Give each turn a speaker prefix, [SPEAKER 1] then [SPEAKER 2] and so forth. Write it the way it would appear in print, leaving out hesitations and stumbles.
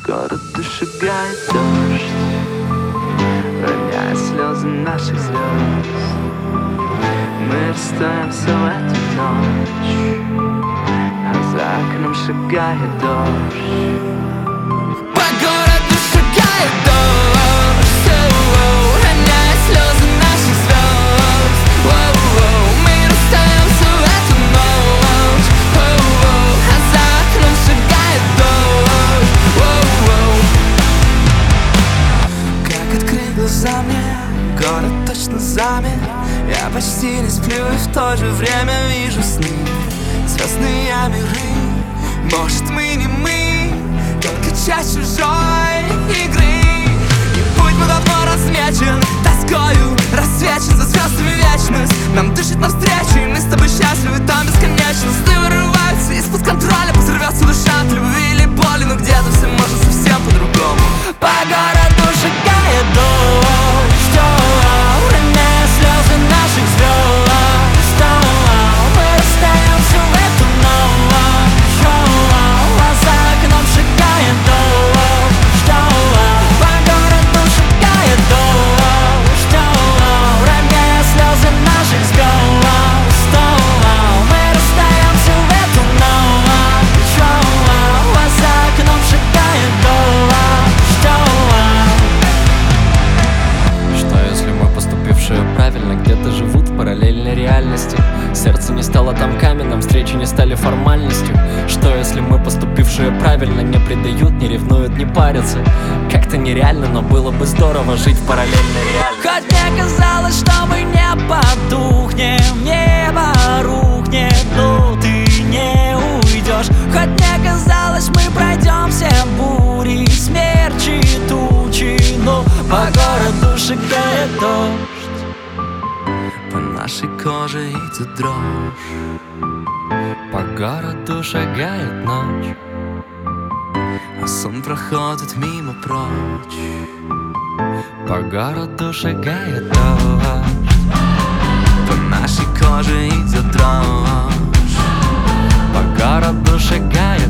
[SPEAKER 1] городу шагает дождь, роняя слезы наших звезд. Мы расстаемся в эту ночь, а за окном шагает дождь. По городу шагает дождь, роняя слезы наших звезд. Мы расстаемся в эту ночь, а за окном шагает дождь. Как открыть глаза мне, город точно замер. Я почти не сплю и в то же время вижу сны. Звездные миры, может мы не мы, только часть чужой игры. И путь мы давно размечен, тоскою рассвечен за звездами вечность. Нам дышит навстречу, и мы с тобой счастливы, там бесконечно. Сны вырываются из-под контроля, взорвется душа от любви или боли. Но где-то все может совсем по-другому. По городу шагает дождь, роняя слезы наших звезд. Мы расстаемся в эту ночь, а за окном шагает дождь. По городу шагает дождь, роняя слезы наших звезд. Мы расстаемся в эту ночь, а за окном шагает дождь.
[SPEAKER 2] Что если мы, поступившие правильно, где-то живут в параллельной реальности? Сердце не стало там каменным, встречи не стали формальностью. Что если мы, поступившие правильно, не предают, не ревнуют, не парятся? Как-то нереально, но было бы здорово жить в параллельной реальности.
[SPEAKER 3] Хоть мне казалось, что мы не потухнем, небо рухнет, но ты не уйдешь. Хоть мне казалось, мы пройдем все бури, смерчи, тучи, но по городу шагает дождь.
[SPEAKER 1] По нашей коже идет дрожь.
[SPEAKER 2] По городу шагает ночь,
[SPEAKER 1] А сон проходит мимо прочь.
[SPEAKER 2] по городу шагает дождь.
[SPEAKER 1] По нашей коже идет дрожь.
[SPEAKER 2] По городу шагает